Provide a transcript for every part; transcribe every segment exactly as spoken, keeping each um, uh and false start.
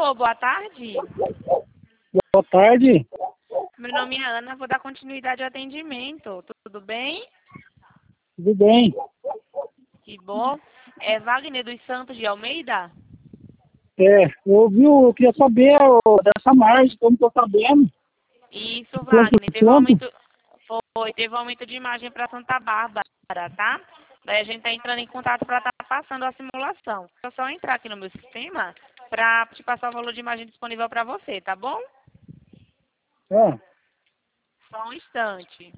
Alô, boa tarde. Boa tarde. Meu nome é Ana, vou dar continuidade ao atendimento. Tudo bem? Tudo bem? Que bom. É Wagner dos Santos de Almeida? É, eu, viu, eu queria saber ó, dessa margem, como tô sabendo. Isso, Quanto, Wagner. Teve um quanto? aumento, foi, teve um aumento de imagem para Santa Bárbara, tá? Daí a gente tá entrando em contato para estar passando a simulação. É só entrar aqui no meu sistema para te passar o valor de imagem disponível para você, tá bom? É, Só um instante.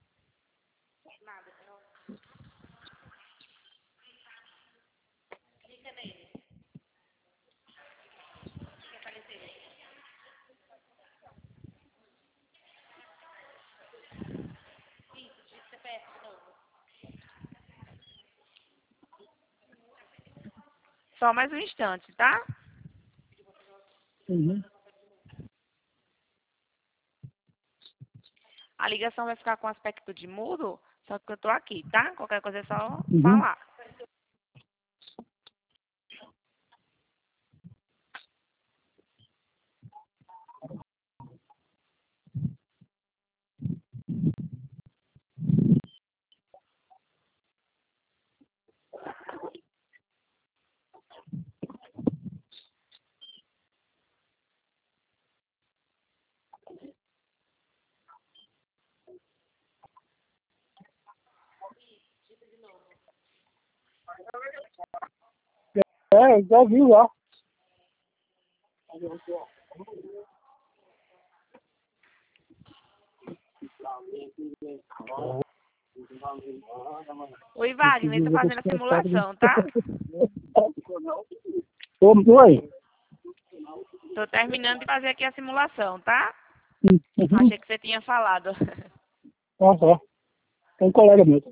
Só mais um instante, tá? uhum, A ligação vai ficar com aspecto de mudo, só que eu tô aqui, tá? Qualquer coisa é só uhum. falar. É, eu já vi lá. Oi, Wagner, tô fazendo a simulação, tá? Ô, oi. Tô terminando de fazer aqui a simulação, tá? Uhum. Achei que você tinha falado. Ah, tá. É um colega meu.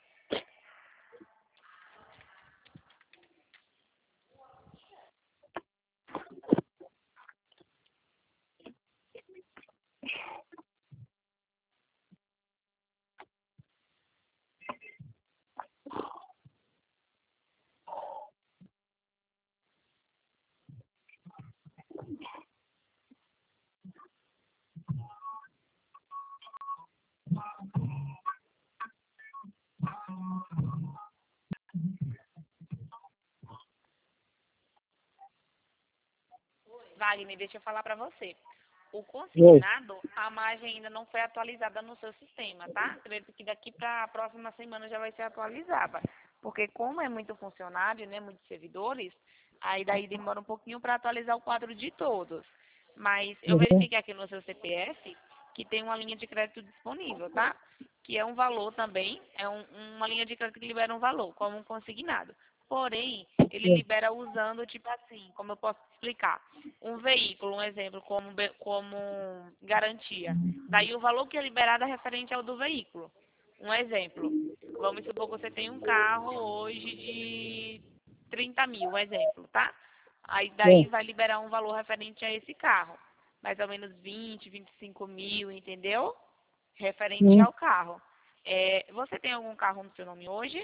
Wagner, deixa eu falar pra você. O Oi. consignado, a margem ainda não foi atualizada no seu sistema, tá? Acredito que daqui para a próxima semana já vai ser atualizada. Porque como é muito funcionário, né, muitos servidores, aí daí demora um pouquinho para atualizar o quadro de todos. Mas eu Uhum. verifiquei aqui no seu C P F que tem uma linha de crédito disponível, tá? Que é um valor também, é um- uma linha de crédito que libera um valor, como um consignado. Porém, ele libera usando, tipo assim, como eu posso explicar? Um veículo, um exemplo, como, be- como garantia. Daí o valor que é liberado é referente ao do veículo. Um exemplo, vamos supor que você tem um carro hoje de trinta mil, um exemplo, tá? Aí daí É. vai liberar um valor referente a esse carro. Mais ou menos vinte, vinte e cinco mil, entendeu? Referente Hum. ao carro. É, você tem algum carro no seu nome hoje?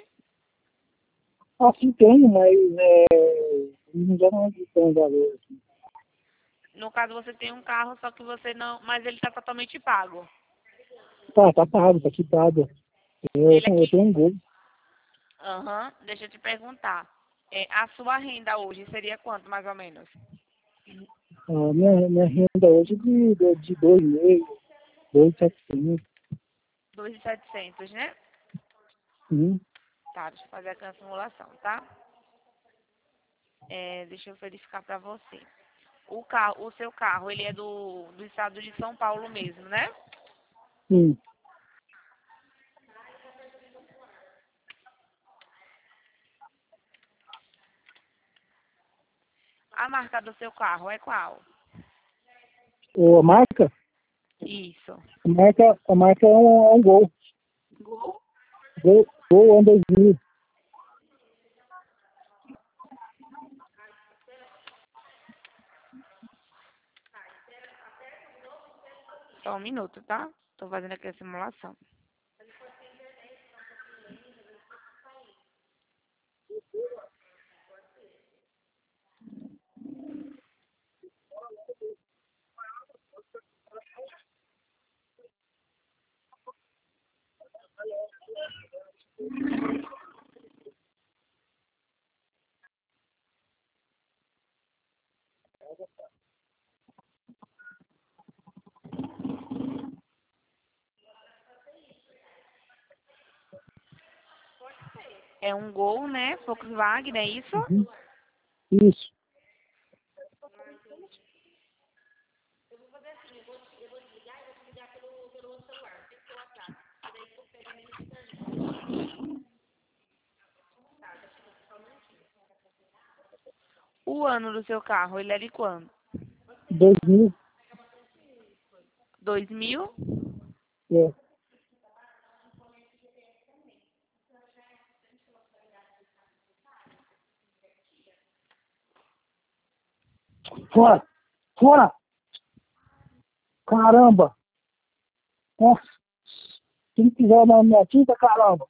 Assim tenho, mas é, não dá uma questão de valor. Assim. No caso, você tem um carro, só que você não. Mas ele está totalmente pago. Tá, tá pago, tá quitado. Eu, Ele eu aqui. tenho um gol. Aham, deixa eu te perguntar. É, a sua renda hoje seria quanto, mais ou menos? A minha, minha renda hoje é de, de, de dois meses, dois setecentos. dois mil e setecentos, né? Sim. Tá, deixa eu fazer aqui a simulação, tá? É, deixa eu verificar pra você. O carro, o seu carro, ele é do, do estado de São Paulo mesmo, né? Sim. A marca do seu carro é qual? O, a marca? Isso. A marca, a marca é um, é um gol. Gol? Gol, gol ano dois mil. Só um minuto, tá? Tô fazendo aqui a simulação. É um Gol, né? Volkswagen, é isso? Uhum. Isso. O ano do seu carro, ele é de quando? Dois mil. dois mil? É. Fora! Fora! Caramba! Nossa! Quem quiser na minha tinta, caramba!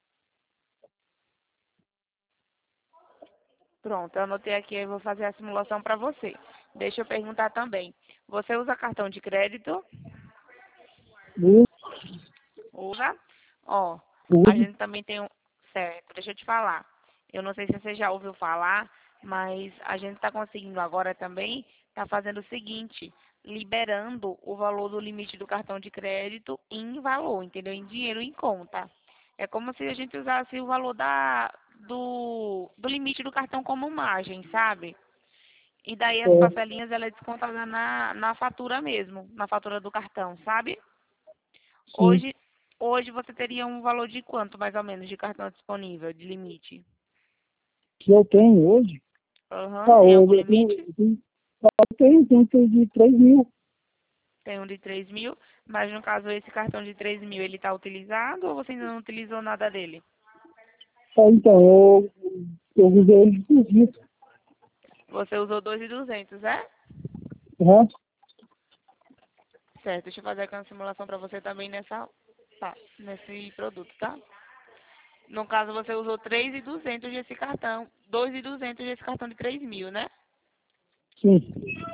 Pronto, eu anotei aqui e vou fazer a simulação para você. Deixa eu perguntar também. Você usa cartão de crédito? Isso. Usa? Ó, a Tudo. gente também tem um... Certo, deixa eu te falar. Eu não sei se você já ouviu falar, mas a gente está conseguindo agora também, está fazendo o seguinte, liberando o valor do limite do cartão de crédito em valor, entendeu? Em dinheiro em conta. É como se a gente usasse o valor da, do, do limite do cartão como margem, sabe? E daí as É. parcelinhas ela é descontada na, na fatura mesmo, na fatura do cartão, sabe? Sim. Hoje, hoje você teria um valor de quanto, mais ou menos, de cartão disponível, de limite? Que eu tenho hoje. Aham, Ah, tem hoje algum eu tenho, limite? eu tenho, eu tenho, tenho que de três mil. Tem um de três mil, mas no caso esse cartão de três mil, ele está utilizado ou você ainda não utilizou nada dele? Ah, então, eu, eu usei ele de visita. Você usou dois mil e duzentos, é? Uhum. Certo, deixa eu fazer aqui uma simulação para você também nessa, tá, nesse produto, tá? No caso, você usou três mil e duzentos desse cartão, dois mil e duzentos desse cartão de três mil, né? Sim.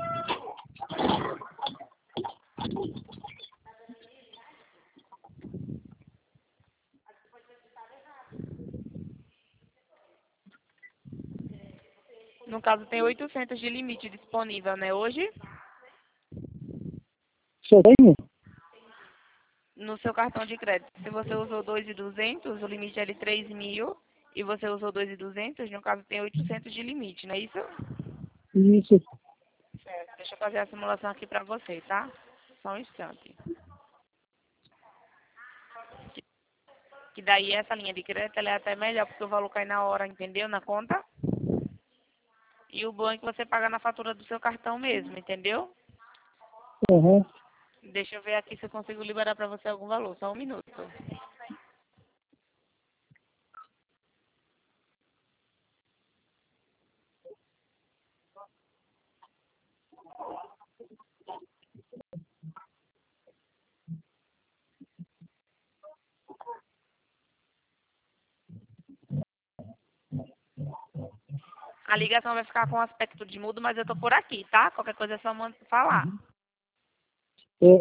No caso, tem oitocentos de limite disponível, né, hoje? Só tenho? No seu cartão de crédito. Se você usou dois mil e duzentos, o limite é de três mil e você usou dois mil e duzentos, no caso tem oitocentos de limite, não é isso? Isso. Certo. Deixa eu fazer a simulação aqui pra você, tá? Só um instante. Que daí essa linha de crédito ela é até melhor porque o valor cai na hora, entendeu? Na conta. E o bom é que você paga na fatura do seu cartão mesmo, entendeu? Uhum. Deixa eu ver aqui se eu consigo liberar pra você algum valor. Só um minuto. A ligação vai ficar com aspecto de mudo, mas eu tô por aqui, tá? Qualquer coisa é só man- falar. É,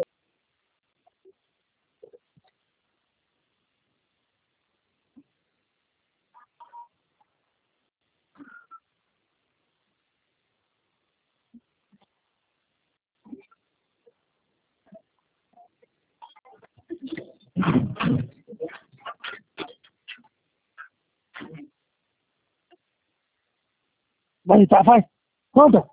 vai, tá, vai. Conta.